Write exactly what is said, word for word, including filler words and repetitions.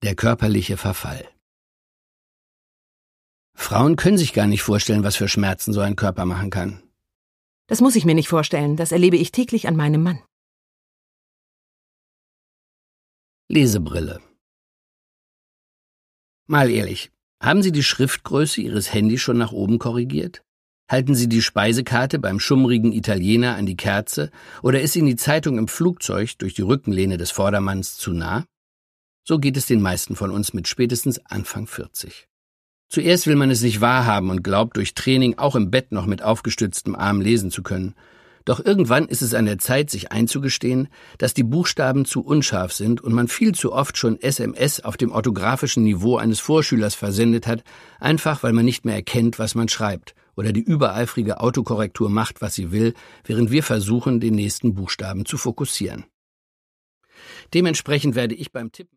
Der körperliche Verfall. Frauen können sich gar nicht vorstellen, was für Schmerzen so ein Körper machen kann. Das muss ich mir nicht vorstellen, das erlebe ich täglich an meinem Mann. Lesebrille. Mal ehrlich, haben Sie die Schriftgröße Ihres Handys schon nach oben korrigiert? Halten Sie die Speisekarte beim schummrigen Italiener an die Kerze oder ist Ihnen die Zeitung im Flugzeug durch die Rückenlehne des Vordermanns zu nah? So geht es den meisten von uns mit spätestens Anfang vierzig. Zuerst will man es nicht wahrhaben und glaubt, durch Training auch im Bett noch mit aufgestütztem Arm lesen zu können. Doch irgendwann ist es an der Zeit, sich einzugestehen, dass die Buchstaben zu unscharf sind und man viel zu oft schon S M S auf dem orthografischen Niveau eines Vorschülers versendet hat, einfach weil man nicht mehr erkennt, was man schreibt, oder die übereifrige Autokorrektur macht, was sie will, während wir versuchen, den nächsten Buchstaben zu fokussieren. Dementsprechend werde ich beim Tippen